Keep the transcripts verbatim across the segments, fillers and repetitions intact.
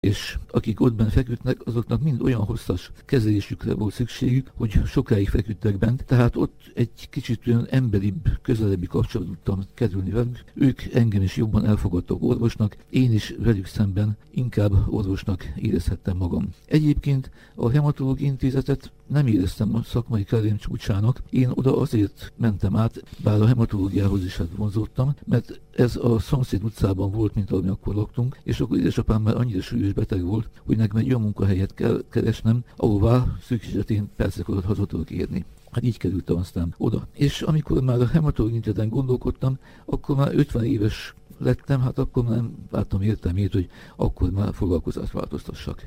és akik ott bent feküdnek, azoknak mind olyan hosszas kezelésükre volt szükségük, hogy sokáig feküdtek bent, tehát ott egy kicsit olyan emberibb, közelebbi kapcsolatot tudtam kerülni velük. Ők engem is jobban elfogadtak orvosnak, én is velük szemben inkább orvosnak érezhettem magam. Egyébként a hematológiai intézetet nem éreztem a szakmai karrierem csúcsának. Én oda azért mentem át, bár a hematológiához is hát vonzódtam, mert ez a szomszéd utcában volt, mint ahol mi akkor laktunk, és akkor édesapám már annyira súlyos beteg volt, hogy nekem egy olyan munkahelyet kell keresnem, ahová szűk esetén percek alatt haza tudok érni. Hát így kerültem aztán oda. És amikor már a hematológiai intézeten gondolkodtam, akkor már ötven éves lettem, hát akkor már nem láttam értelmét, hogy akkor már foglalkozást változtassak.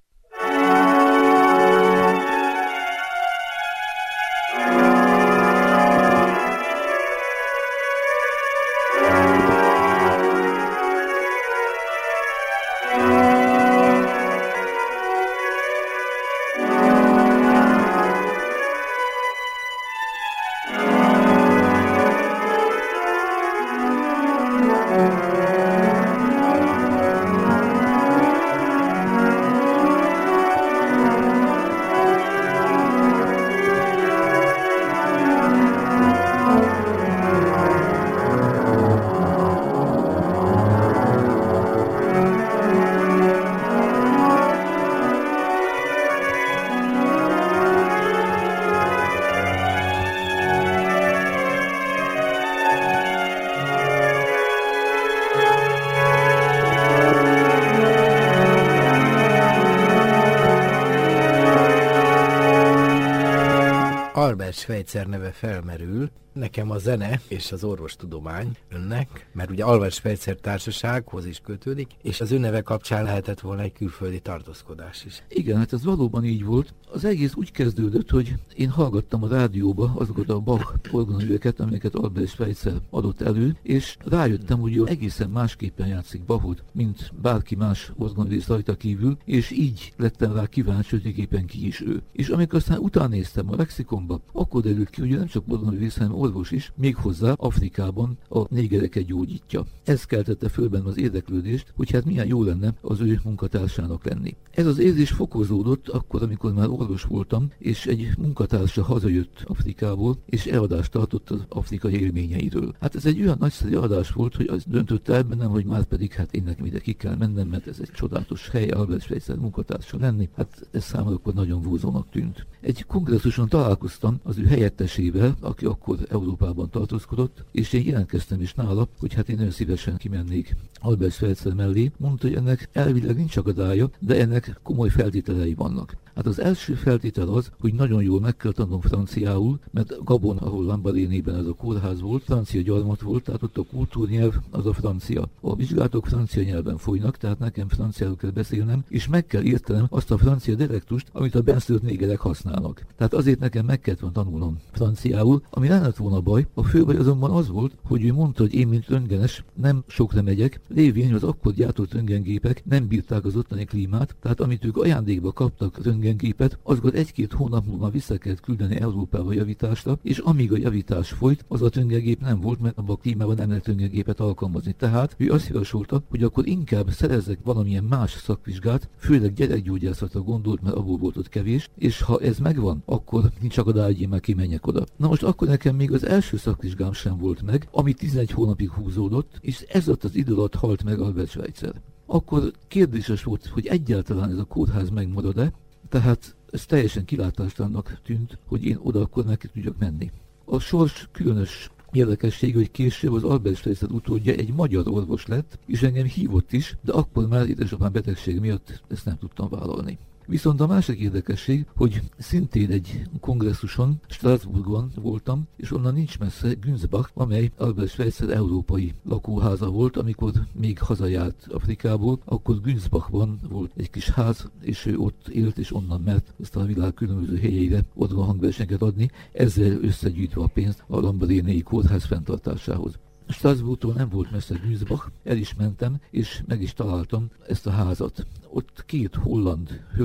Albert Schweitzer neve felmerül, nekem a zene és az orvostudomány önnek, mert ugye Albert Schweitzer társasághoz is kötődik, és az ő neve kapcsán lehetett volna egy külföldi tartózkodás is. Igen, hát ez valóban így volt. Az egész úgy kezdődött, hogy én hallgattam a rádióba azokat a Bach orgonaműveket, amelyeket Albert Schweitzer adott elő, és rájöttem, hogy egészen másképpen játszik Bachot, mint bárki más orgonaművész rajta kívül, és így lettem rá kíváncsi, hogy éppen ki is ő. És amikor aztán utánéztem a lexikonba, akkor derült ki, hogy nem csak orgonaművész, hanem orvos is, méghozzá Afrikában a négereket gyógyítja. Ez keltette föl bennem az érdeklődést, hogy hát milyen jó lenne az ő munkatársának lenni. Ez az érzés fokozódott akkor, amikor már orvos voltam, és egy munkatársa hazajött Afrikából, és eladást tartott az afrikai élményeiről. Hát ez egy olyan nagyszerű adás volt, hogy az döntött el bennem, hogy már pedig hát én nekem ide ki kell mennem, mert ez egy csodálatos hely, Albert Schweitzer munkatársa lenni. Hát ez számomra akkor nagyon vonzónak tűnt. Egy kongresszuson találkoztam az ő helyettesével, aki akkor Európában tartózkodott, és én jelentkeztem is nála, hogy hát én nagyon szívesen kimennék Albert Schweitzer mellé. Mondta, hogy ennek elvileg nincs akadálya, de ennek komoly feltételei vannak. Hát az első feltétel az, hogy nagyon jól meg kell tanulnom franciául, mert Gabon, ahol Lambarénében ez a kórház volt, francia gyarmat volt, tehát ott a kultúrnyelv az a francia. A vizsgálatok francia nyelven folynak, tehát nekem franciául kell beszélnem, és meg kell értenem azt a francia dialektust, amit a benszülött négerek használnak. Tehát azért nekem meg kellett volna tanulnom franciául, ami nem lett volna baj. A fő baj azonban az volt, hogy ő mondta, hogy én, mint röntgenes, nem sokra megyek, lévén, hogy az akkor gyártott röntgengépek nem bírták az ottani klímát, tehát amit ők ajándékba kaptak röntgengépet, azokat egy-két hónap múlva vissza kellett küldeni Európába javításra, és amíg a javítás folyt, az a röntgengép nem volt, mert abban a klímában nem lehet röntgengépet alkalmazni. Tehát ő azt javasolta, hogy akkor inkább szerezzek valamilyen más szakvizsgát, főleg gyerekgyógyászatra gondolt, mert abból volt ott kevés, és ha ez megvan, akkor nincs akadály, hogy én már kimenjek oda. Na most akkor nekem még az első szakvizsgám sem volt meg, ami tizenegy hónapig húzódott, és ez ott az idő alatt halt meg Albert Schweitzer. Akkor kérdéses volt, hogy egyáltalán ez a kórház megmarad-e, tehát ez teljesen kilátástalannak tűnt, hogy én oda akkor neki tudjak menni. A sors különös érdekesség, hogy később az Albert Schweitzer utódja egy magyar orvos lett, és engem hívott is, de akkor már édesapám betegség miatt ezt nem tudtam vállalni. Viszont a másik érdekesség, hogy szintén egy kongresszuson, Strasbourgban voltam, és onnan nincs messze Günzbach, amely Albert Schweitzer európai lakóháza volt, amikor még hazajárt Afrikából, akkor Günzbachban volt egy kis ház, és ő ott élt, és onnan mert ezt a világ különböző helyeire orgona hangversenyeket adni, ezzel összegyűjtve a pénzt a Lambarénei kórház fenntartásához. Strasbourgtól nem volt messze Günzbach, el is mentem, és meg is találtam ezt a házat. Ott két holland hölgy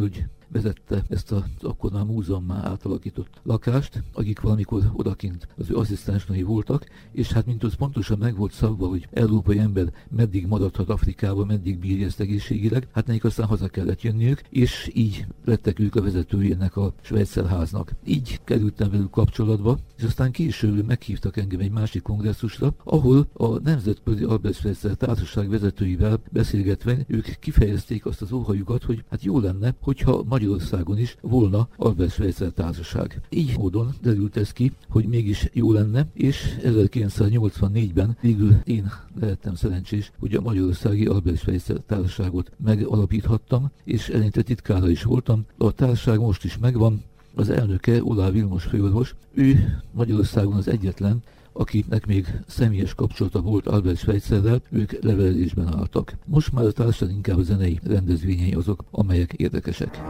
vezette ezt az akkor már múzeummá átalakított lakást, akik valamikor odakint az ő asszisztensnői voltak, és hát mint az pontosan meg volt szabva, hogy európai ember meddig maradhat Afrikába, meddig bírja ezt egészségileg, hát nekik aztán haza kellett jönniük, és így lettek ők a vezetői ennek a Schweizerháznak. Így kerültem velük kapcsolatba, és aztán később meghívtak engem egy másik kongresszusra, ahol a Nemzetközi Albert Schweitzer Társaság vezetőivel beszélgetve ők kifejezték azt az óhajukat, hogy hát jó lenne, hogyha Magyarországon is volna Albert Schweitzer Társaság. Így módon derült ez ki, hogy mégis jó lenne, és ezerkilencszáznyolcvannégyben végül én lehettem szerencsés, hogy a Magyarországi Albert Schweitzer Társaságot megalapíthattam, és eleinte titkára is voltam. A társaság most is megvan, az elnöke Oláh Vilmos főorvos, ő Magyarországon az egyetlen, akinek még személyes kapcsolata volt Albert Schweitzerrel, ők levelezésben álltak. Most már a társaság inkább a zenei rendezvényei azok, amelyek érdekesek.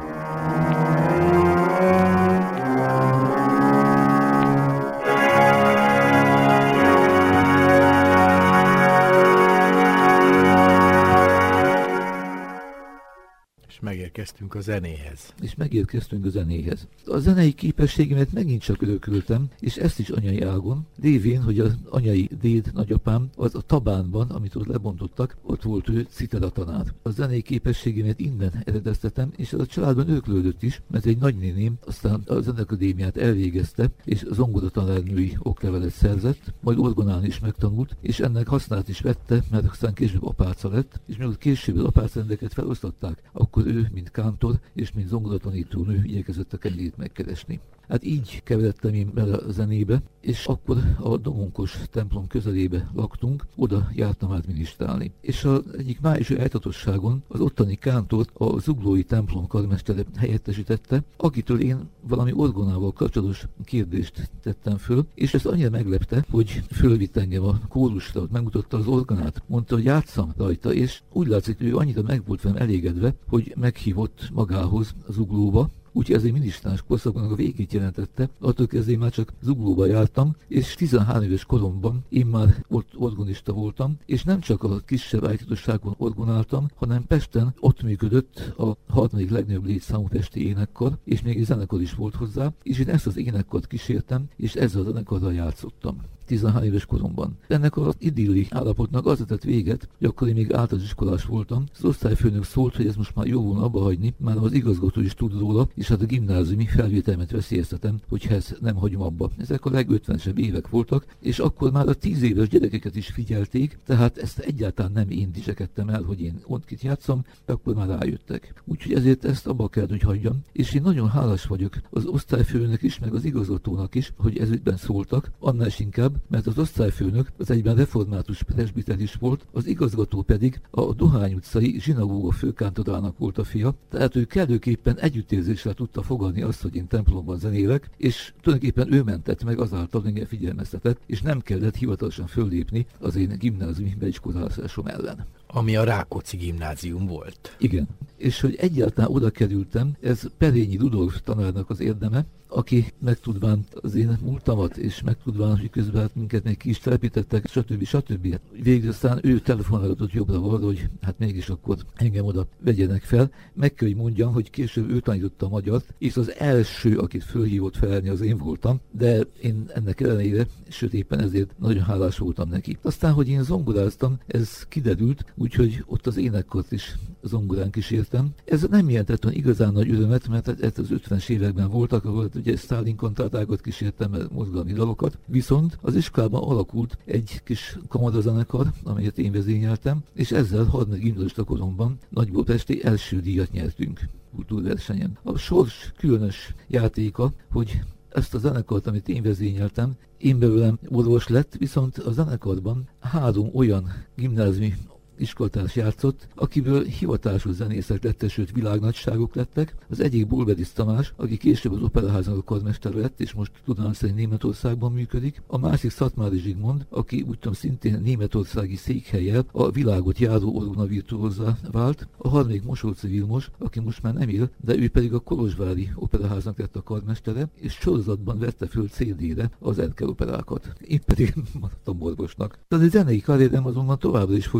Megérkeztünk a zenéhez. És megérkeztünk a zenéhez. A zenei képességemet megint csak örököltem, és ezt is anyai ágon, lévén, hogy az anyai déd nagyapám, az a Tabánban, amit ott lebontottak, ott volt ő citera tanár. A zenei képességemet innen eredeztetem, és ez a családban öröklődött is, mert egy nagynéném aztán a zenekadémiát elvégezte, és zongoratanárnői oklevelet szerzett, majd orgonálni is megtanult, és ennek hasznát is vette, mert aztán később apáca lett, és mielőtt később az apácrendeket felosztották, akkor ő, mint kántor és mint zongoratanítónő igyekezett a kenyerét megkeresni. Hát így keveredtem én bele a zenébe, és akkor a Domonkos templom közelébe laktunk, oda jártam át minisztrálni. És az egyik májusi ejtatosságon az ottani kántort a zuglói templom karmestere helyettesítette, akitől én valami orgonával kapcsolatos kérdést tettem föl, és ez annyira meglepte, hogy fölvitt engem a kórusra, ott megmutatta az orgonát, mondta, hogy játsszam rajta, és úgy látszik, hogy ő annyira meg volt velem elégedve, hogy meghívott magához Zuglóba. Úgyhogy ez egy minisztráns korszakban a végét jelentette, attól kezdve én már csak Zuglóba jártam, és tizenhárom éves koromban én már ott orgonista voltam, és nem csak a kisebb ájtatosságon orgonáltam, hanem Pesten ott működött a harmadik legnagyobb létszámú pesti énekkar, és még egy zenekar is volt hozzá, és én ezt az énekkart kísértem, és ezzel a zenekarral játszottam. tizenhárom éves koromban. Ennek az idilli állapotnak az tett véget, hogy akkor én még általános iskolás voltam. Az osztályfőnök szólt, hogy ez most már jó volna abba hagyni, már az igazgató is tud róla, és hát a gimnáziumi felvételmet veszélyeztetem, hogyha ezt nem hagyom abba. Ezek a legötvenesebb évek voltak, és akkor már a tíz éves gyerekeket is figyelték, tehát ezt egyáltalán nem én dicsekedtem el, hogy én ott kit játszom, akkor már rájöttek. Úgyhogy ezért ezt abba kell, hogy hagyjam, és én nagyon hálás vagyok az osztályfőnök is, meg az igazgatónak is, hogy ezügyben szóltak, annál is inkább, mert az osztályfőnök az egyben református presbiter is volt, az igazgató pedig a Dohány utcai zsinagóga főkántorának volt a fia, tehát ő kellőképpen együttérzéssel tudta fogadni azt, hogy én templomban zenélek, és tulajdonképpen ő mentett meg azáltal, hogy engem figyelmeztetett, és nem kellett hivatalosan föllépni az én gimnáziumi beiskolázásom ellen. Ami a Rákóczi gimnázium volt. Igen. És hogy egyáltalán oda kerültem, ez Perényi Rudolf tanárnak az érdeme, aki megtudván az én múltamat, és megtudván, hogy közben hát minket még ki is telepítettek, stb. stb. Végül aztán ő telefonálgatott jobbra-balra, hogy hát mégis akkor engem oda vegyenek fel. Meg kell, hogy mondjam, hogy később ő tanította a magyart, és az első, akit fölhívott felelni, az én voltam, de én ennek ellenére, sőt éppen ezért nagyon hálás voltam neki. Aztán, hogy én zongoráztam, ez kiderült, úgyhogy ott az énekkart is zongorán kísértem. Ez nem jelentett olyan igazán nagy örömet, mert ez az ötvenes években voltak, ahol ugye Sztálin kantátákat kísértem, mozgalmi dalokat, viszont az iskolában alakult egy kis kamarazenekar, amelyet én vezényeltem, és ezzel harmadik gimnazista koromban Nagybújpesti első díjat nyertünk kultúrversenyen. A sors különös játéka, hogy ezt a zenekart, amit én vezényeltem, én belőlem orvos lett, viszont a zenekarban három olyan gimnáziumi iskolatárs játszott, akiből hivatásos zenészek lettek, sőt világnagyságok lettek. Az egyik Bulberis Tamás, aki később az Operaháznak a karmester lett, és most tudom szerint Németországban működik. A másik Szatmári Zsigmond, aki úgy tudom szintén németországi székhellyel a világot járó orgonavirtuózzá vált. A harmadik Mosóci Vilmos, aki most már nem él, de ő pedig a Kolozsvári Operaháznak lett a karmestere, és sorozatban vette föl cé dére az Erkel operákat. Én pedig maradtam orvosnak. Tehát a zenei karrierem azonban továbbra is folytatódott,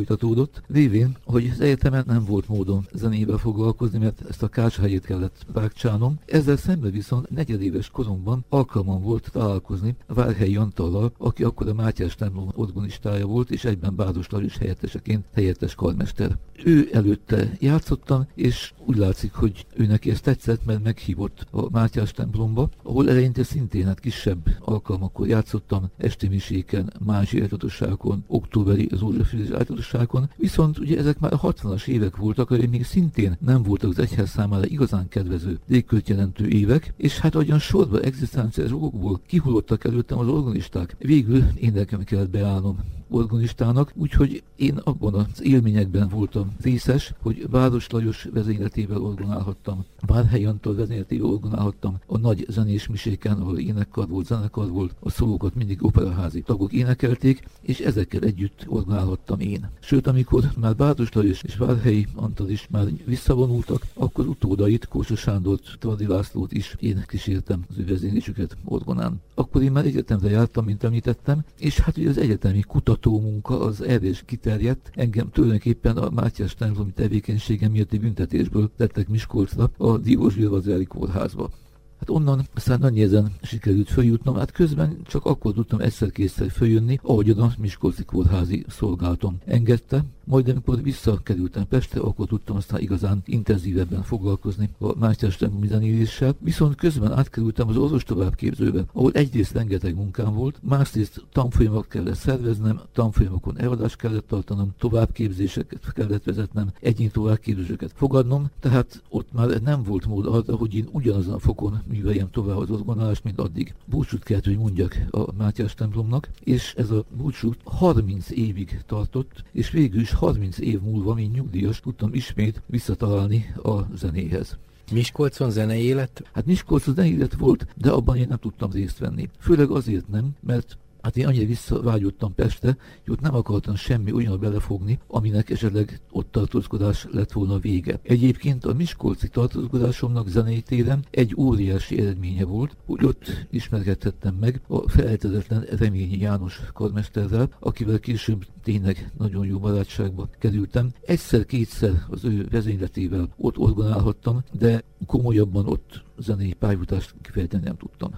változott, révén, hogy az egyetemen nem volt módon zenével foglalkozni, mert ezt a Kácshegyét kellett rákcsánom. Ezzel szemben viszont negyedéves koromban alkalmam volt találkozni Várhelyi Antallal, aki akkor a Mátyás templom orgonistája volt, és egyben Báros Lajos helyetteseként helyettes karmester. Ő előtte játszottam, és úgy látszik, hogy ő neki ezt tetszett, mert meghívott a Mátyás templomba, ahol eleinte szintén hát kisebb alkalmakkor játszottam, esti miséken, mázsi áldozatosságon, októberi Zózsefilés áldozatosságon, viszont ugye ezek már a hatvanas évek voltak, hogy még szintén nem voltak az egyház számára igazán kedvező légkört jelentő évek, és hát olyan sorba egzisztenciális okokból kihullottak előttem az organisták. Végül én nekem kellett beállnom organistának, úgyhogy én abban az élményekben voltam részes, hogy Báros Lajos vezényletével orgonálhattam, Várhelyi Antal vezényletével orgonálhattam a nagy zenés miséken, ahol énekkar volt, zenekar volt, a szólókat mindig operaházi tagok énekelték, és ezekkel együtt orgonálhattam én. Sőt, amikor már Báros Lajos és Várhelyi Antal is már visszavonultak, akkor utódait, Kósa Sándort, Tardi Lászlót is én kísértem az ő vezénylésüket orgonán. Akkor én már egyetemre jártam, mint említettem, és hát ugye az egyetemi kutatómunka az erre is kiterjedt. Engem tulajdonképpen a Mátyás templomi tevékenységem miatti büntetésből tettek Miskolcra, a Diósgyőr-Vazári kórházba. Hát onnan aztán nagy nehezen sikerült följutnom, hát közben csak akkor tudtam egyszer-kétszer följönni, ahogy a Miskolci kórházi szolgálatom engedte. Majd amikor visszakerültem Pestre, akkor tudtam aztán igazán intenzívebben foglalkozni a Mátyás templomi zenéléssel. Viszont közben átkerültem az orvos továbbképzőbe, ahol egyrészt rengeteg munkám volt, másrészt tanfolyamokat kellett szerveznem, tanfolyamokon előadást kellett tartanom, továbbképzéseket kellett vezetnem, egyéni továbbképzéseket fogadnom, tehát ott már nem volt mód arra, hogy én ugyanazon a fokon műveljem tovább az orgonálást, mint addig. Búcsút kellett, hogy mondjak a Mátyás templomnak, és ez a búcsú harminc évig tartott, és végül is harminc év múlva, mint nyugdíjas, tudtam ismét visszatalálni a zenéhez. Miskolcon zenei élet? Hát Miskolcon zenei élet volt, de abban én nem tudtam részt venni. Főleg azért nem, mert hát én annyira visszavágyottam Pestre, hogy ott nem akartam semmi olyan belefogni, aminek esetleg ott tartózkodás lett volna vége. Egyébként a miskolci tartózkodásomnak zenei téren egy óriási eredménye volt, hogy ott ismerkedhettem meg a felejthetetlen Reményi János karmesterrel, akivel később tényleg nagyon jó barátságba kerültem. Egyszer-kétszer az ő vezényletével ott orgonálhattam, de komolyabban ott zenei pályafutást kifejteni nem tudtam.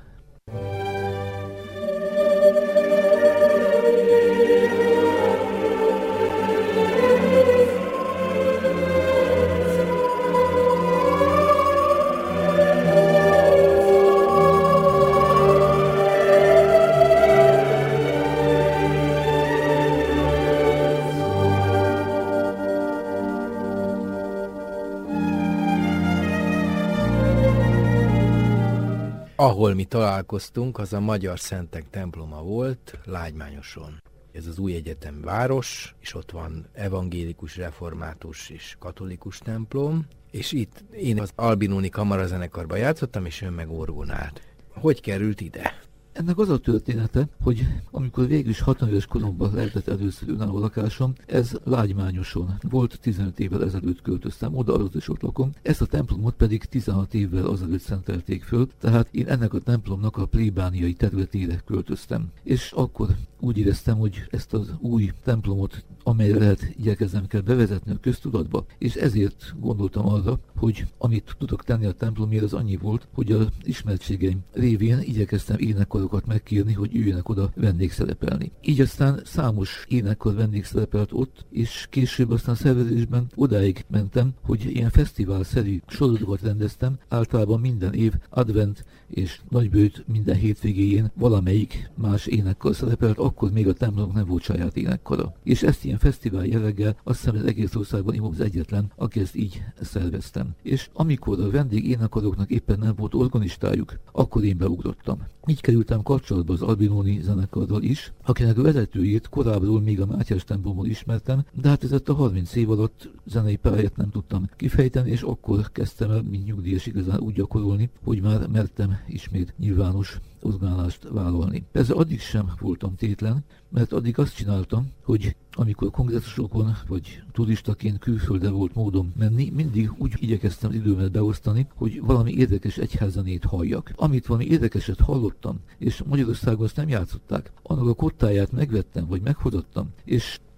Ahol mi találkoztunk, az a Magyar Szentek temploma volt, Lágymányoson. Ez az új egyetem város, és ott van evangélikus, református és katolikus templom, és itt én az Albinoni kamarazenekarban játszottam, és ön meg orgonált. Hogy került ide? Ennek az a története, hogy amikor végül is hatvan éves koromban lehetett először önálló lakásom, ez Lágymányoson volt, tizenöt évvel ezelőtt költöztem oda, azóta is ott lakom. Ezt a templomot pedig tizenhat évvel azelőtt szentelték föl, tehát én ennek a templomnak a plébániai területére költöztem. És akkor úgy éreztem, hogy ezt az új templomot, amelyre lehet igyekeznem kell bevezetni a köztudatba, és ezért gondoltam arra, hogy amit tudok tenni a templomért, az annyi volt, hogy az ismertségeim révén igyekeztem énekkarokat megkérni, hogy jöjjenek oda vendégszerepelni. Így aztán számos énekkar vendégszerepelt ott, és később aztán szervezésben odáig mentem, hogy ilyen fesztiválszerű sorozatokat rendeztem, általában minden év advent és nagybőjt minden hétvégéjén valamelyik más énekkar szerepelt, akkor még a templomnak nem volt saját énekkara. És ezt ilyen fesztivál jelleggel, azt hiszem, az egész országban én az egyetlen, aki ezt így szerveztem. És amikor a vendég énekkaroknak éppen nem volt organistájuk, akkor én beugrottam. Így kerültem kapcsolatba az Albinoni zenekarral is, akinek a vezetőjét korábbról még a Mátyás templomból ismertem, de hát ez a harminc év alatt zenei pályát nem tudtam kifejteni, és akkor kezdtem el, mint nyugdíjas igazán úgy gyakorolni, hogy már mertem ismét nyilvános orgonálást vállalni. Persze addig sem voltam tétlen, mert addig azt csináltam, hogy amikor kongresszusokon vagy turistaként külföldre volt módom menni, mindig úgy igyekeztem az időmet beosztani, hogy valami érdekes egyházzenét halljak. Amit valami érdekeset hallottam, és Magyarországon azt nem játszották, annak a kottáját megvettem, vagy meghozottam, és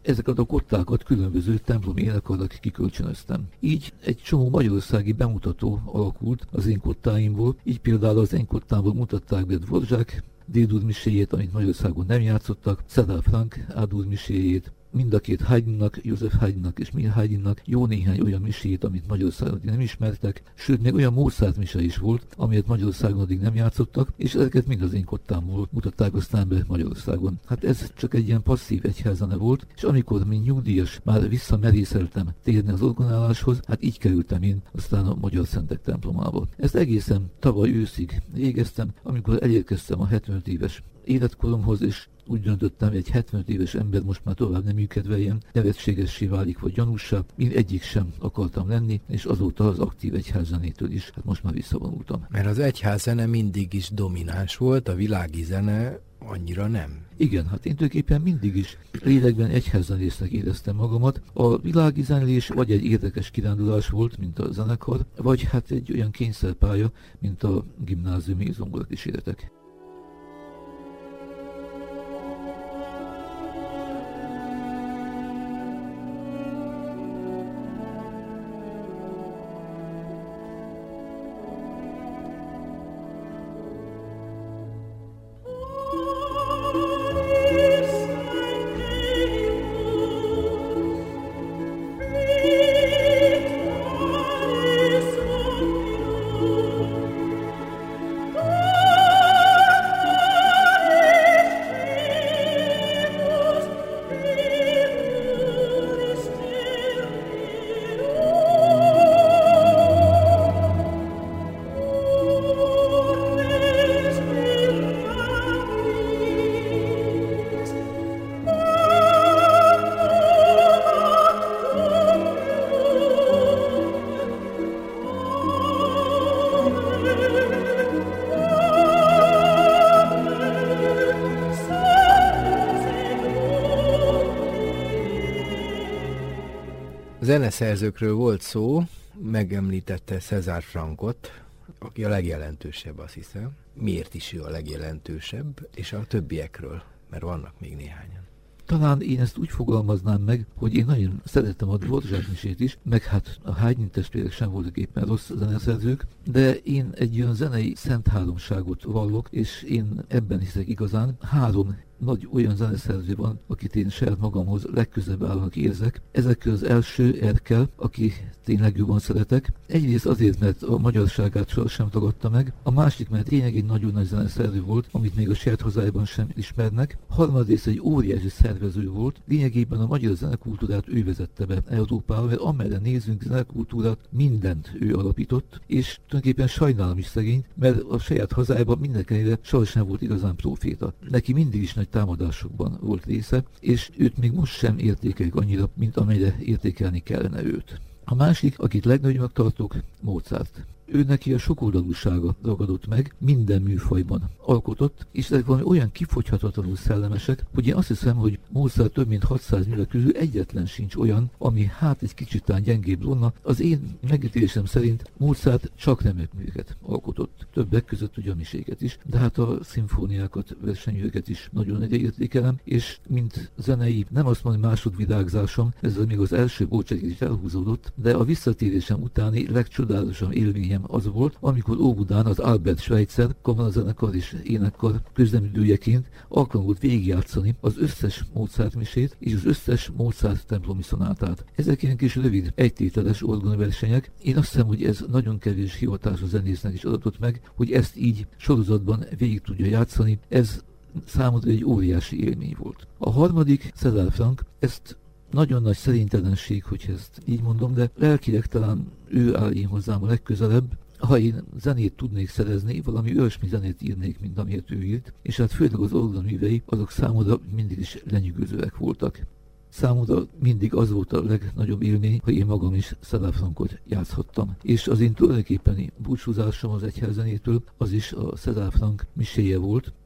ezeket a kottákat különböző templomi énekarnak kikölcsönöztem. Így egy csomó magyarországi bemutató alakult az én kottáimból, így például az én kottámból mutatták be Dvorzsák D-dur miséjét, amit Magyarországon nem játszottak, Cedar Frank A-dur miséjét, mind a két Haydnnak, József Haydnnak és Mir Haydnnak jó néhány olyan miséjét, amit Magyarországon nem ismertek, sőt még olyan Mozart mise is volt, amelyet Magyarországon addig nem játszottak, és ezeket mind az én kottámból mutatták aztán be Magyarországon. Hát ez csak egy ilyen passzív egyházane volt, és amikor mint nyugdíjas már visszamerészeltem térni az orgonáláshoz, hát így kerültem én aztán a Magyar Szentek templomába. Ezt egészen tavaly őszig végeztem, amikor elérkeztem a hetvenöt éves életkoromhoz, és úgy döntöttem, egy hetvenöt éves ember most már tovább nem működveljen, nevetségessé válik vagy gyanússá, én egyik sem akartam lenni, és azóta az aktív egyházzenétől is, hát most már visszavonultam. Mert az egyházzene mindig is domináns volt, a világi zene annyira nem. Igen, hát én tulajdonképpen mindig is lélekben egyházzenésznek éreztem magamat. A világi zenélés vagy egy érdekes kirándulás volt, mint a zenekar, vagy hát egy olyan kényszerpálya, mint a gimnáziumi zongorakíséretek. Zeneszerzőkről volt szó, megemlítette César Frankot, aki a legjelentősebb, azt hiszem. Miért is ő a legjelentősebb, és a többiekről, mert vannak még néhányan. Talán én ezt úgy fogalmaznám meg, hogy én nagyon szerettem a Dvorzsák misét is, meg hát a Haydn testvérek sem voltak éppen rossz zeneszerzők, de én egy olyan zenei szent háromságot vallok, és én ebben hiszek igazán. Három nagy olyan zeneszerző van, akit én saját magamhoz legközelebb állnak érzek. Ezek közül az első Erkel, aki tényleg jobban szeretek. Egyrészt azért, mert a magyarságát sohasem tagadta meg, a másik, mert tényleg egy nagyon nagy zeneszerző volt, amit még a saját hazájában sem ismernek. Harmadrészt egy óriási szervező volt, lényegében a magyar zenekultúrát ő vezette be Európába, mert amerre nézünk zenekultúrát, mindent ő alapított, és tulajdonképpen sajnálom is szegényt, mert a saját hazájában mindenkenére sohasem volt igazán proféta. Neki mindig is nagy támadásokban volt része, és őt még most sem értékeljük annyira, mint amelyre értékelni kellene őt. A másik, akit legnagyobbnak tartok, Mozart. Ő neki a sokoldalúsága ragadott meg, minden műfajban alkotott, és ezek valami olyan kifogyhatatlanul szellemesek, hogy én azt hiszem, hogy Mozart több mint hatszáz műve közül egyetlen sincs olyan, ami hát egy kicsit tán gyengébb volna. Az én megítélésem szerint Mozart csak remek műveket alkotott, többek között ugye a miséket is, de hát a szimfóniákat, versenyműveket is nagyon nagyra értékelem, és mint zenei, nem azt mondom, másodvirágzásom, ez még az első bócsáig is elhúzódott, de a visszatérésem utáni legcsodálatosabb élményem az volt, amikor Óbudán az Albert Schweitzer kamarazenekar és énekkar közleműdőjeként alkalom volt végigjátszani az összes Mozart misét és az összes Mozart templomi szonátát. Ezek ilyen kis rövid, egytételes orgonaversenyek. Én azt hiszem, hogy ez nagyon kevés hivatású zenésznek is adatott meg, hogy ezt így sorozatban végig tudja játszani. Ez számomra egy óriási élmény volt. A harmadik, César Frank, ezt nagyon nagy szerintelenség, hogy ezt így mondom, de lelkileg talán ő áll én hozzám a legközelebb. Ha én zenét tudnék szerezni, valami olyasmi zenét írnék, mint amiért ő írt, és hát főleg az orgonaművei, azok számomra mindig is lenyűgözőek voltak. Számomra mindig az volt a legnagyobb élmény, hogy én magam is César Frankot játszhattam. És az én tulajdonképpeni búcsúzásom az egyházzenétől az is a César Frank miséje volt,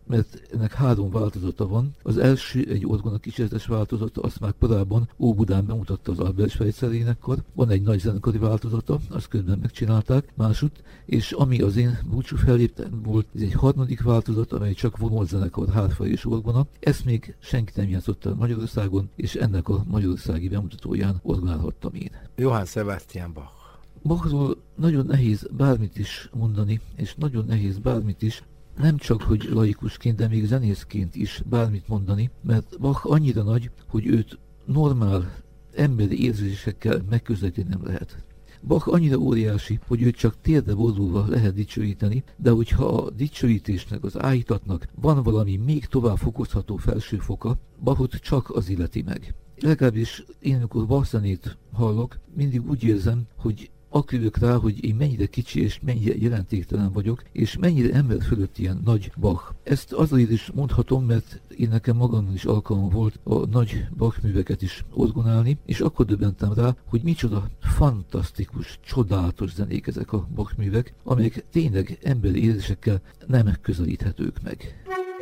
mert ennek három változata van. Az első egy orgona kísérletes változata, azt már korábban Óbudán bemutatta az Albert Schweitzer énekkar. Van egy nagy zenekari változata, azt közben megcsinálták másutt, és ami az én búcsú felléptem volt, ez egy harmadik változat, amely csak vonózenekar, hárfa és orgona. Ezt még senki nem játszotta Magyarországon, és ennek a magyarországi bemutatóján orgonálhattam én. Johann Sebastian Bach. Bachról nagyon nehéz bármit is mondani, és nagyon nehéz bármit is, nem csak, hogy laikusként, de még zenészként is bármit mondani, mert Bach annyira nagy, hogy őt normál emberi érzésekkel megközelíteni nem lehet. Bach annyira óriási, hogy őt csak térdre borulva lehet dicsőíteni, de hogyha a dicsőítésnek, az áhítatnak van valami még tovább fokozható felső foka, Bachot csak az illeti meg. Legalábbis én, amikor Bach zenét hallok, mindig úgy érzem, hogy akülök rá, hogy én mennyire kicsi és mennyire jelentéktelen vagyok, és mennyire ember fölött ilyen nagy Bach. Ezt azért is mondhatom, mert én nekem magamon is alkalmam volt a nagy Bach műveket is orgonálni, és akkor döbbentem rá, hogy micsoda fantasztikus, csodálatos zenék ezek a Bach művek, amelyek tényleg emberi érzésekkel nem közelíthetők meg.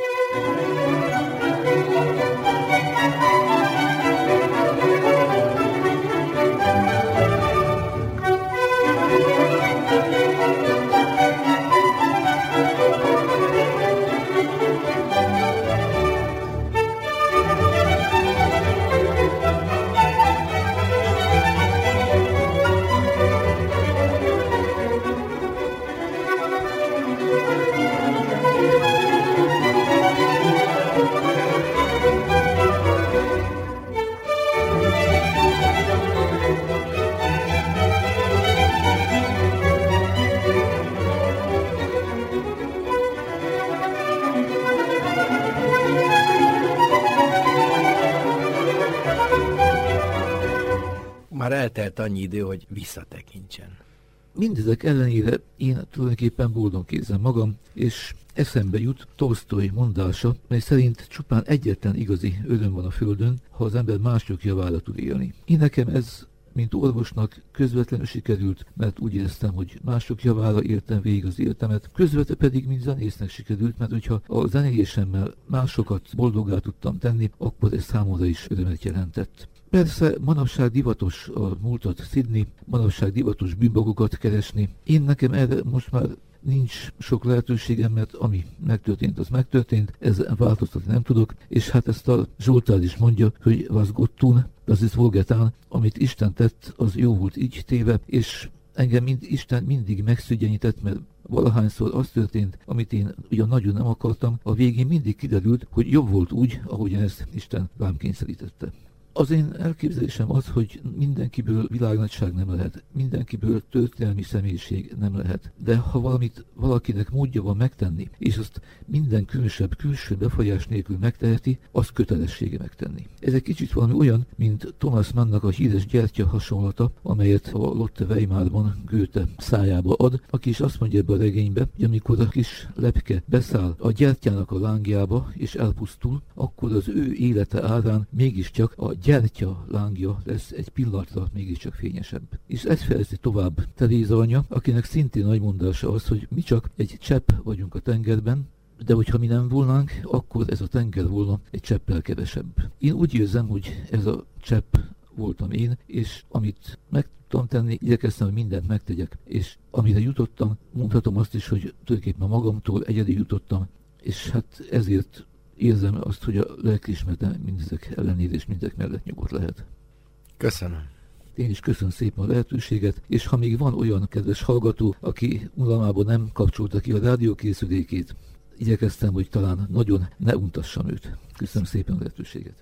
Már eltelt annyi idő, hogy visszatekintsen. Mindezek ellenére én tulajdonképpen boldog érzem magam, és eszembe jut Tolsztoj mondása, mely szerint csupán egyetlen igazi öröm van a földön, ha az ember mások javára tud élni. Én nekem ez, mint orvosnak közvetlenül sikerült, mert úgy éreztem, hogy mások javára éltem végig az életemet, közvetlenül pedig, mint zenésznek sikerült, mert hogyha a zenélésemmel másokat boldoggá tudtam tenni, akkor ez számomra is örömet jelentett. Persze manapság divatos a múltat szidni, manapság divatos bűnbagokat keresni. Én nekem erre most már nincs sok lehetőségem, mert ami megtörtént, az megtörtént, ezzel változtatni nem tudok, és hát ezt a Zsoltár is mondja, hogy was Gott tun, das ist wohl getan, amit Isten tett, az jó volt így téve, és engem mind, Isten mindig megszügyenített, mert valahányszor az történt, amit én ugyan nagyon nem akartam, a végén mindig kiderült, hogy jobb volt úgy, ahogyan ezt Isten rám kényszerítette. Az én elképzelésem az, hogy mindenkiből világnagyság nem lehet, mindenkiből történelmi személyiség nem lehet. De ha valamit valakinek módja van megtenni, és azt minden különösebb külső befolyás nélkül megteheti, az kötelessége megtenni. Ez egy kicsit valami olyan, mint Thomas Mannnak a híres gyertya hasonlata, amelyet a Lotte Weimarban Goethe szájába ad, aki is azt mondja ebbe a regénybe, hogy amikor a kis lepke beszáll a gyertyának a lángjába és elpusztul, akkor az ő élete árán mégiscsak a gyertya lángja lesz egy pillanatra mégiscsak fényesebb. És ezt fejezi tovább Teréza anya, akinek szintén nagy mondása az, hogy mi csak egy csepp vagyunk a tengerben, de hogyha mi nem volnánk, akkor ez a tenger volna egy cseppel kevesebb. Én úgy érzem, hogy ez a csepp voltam én, és amit meg tudtam tenni, igyekeztem, hogy mindent megtegyek. És amire jutottam, mondhatom azt is, hogy tulajdonképpen magamtól egyedi jutottam, és hát ezért érzem azt, hogy a lelkiismeretem mindezek ellenére és mindezek mellett nyugodt lehet. Köszönöm. Én is köszönöm szépen a lehetőséget, és ha még van olyan kedves hallgató, aki unalmában nem kapcsolta ki a rádiókészülékét, igyekeztem, hogy talán nagyon ne untassam őt. Köszönöm szépen a lehetőséget.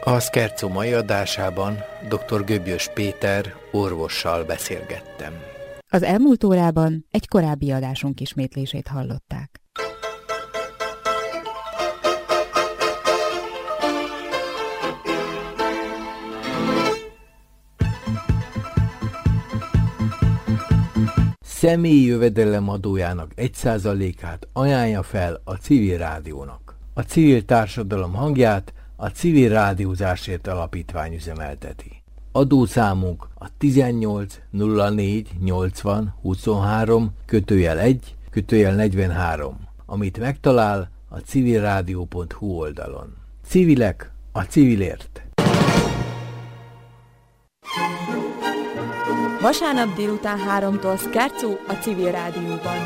A Scherzo mai adásában dr. Göbjös Péter orvossal beszélgettem. Az elmúlt órában egy korábbi adásunk ismétlését hallották. Személyi jövedelem adójának egy százalékát ajánlja fel a Civil Rádiónak. A civil társadalom hangját a Civil Rádiózásért Alapítvány üzemelteti. Adószámunk a tizennyolc nulla négy nyolcvan huszonhárom kötőjel egy kötőjel negyvenhárom, amit megtalál a civilrádió pont hu oldalon. Civilek a civilért. Vasárnap délután háromtól Scherzo a Civil Rádióban.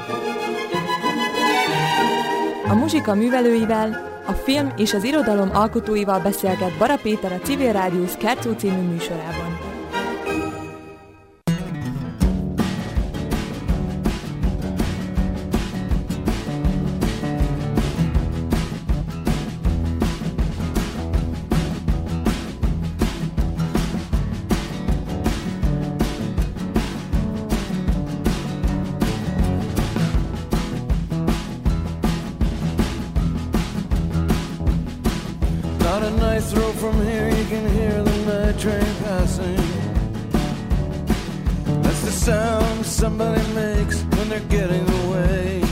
A muzsika művelőivel, a film és az irodalom alkotóival beszélget Bara Péter a Civil Rádió Scherzo című műsorában. That's the sound somebody makes when they're getting away.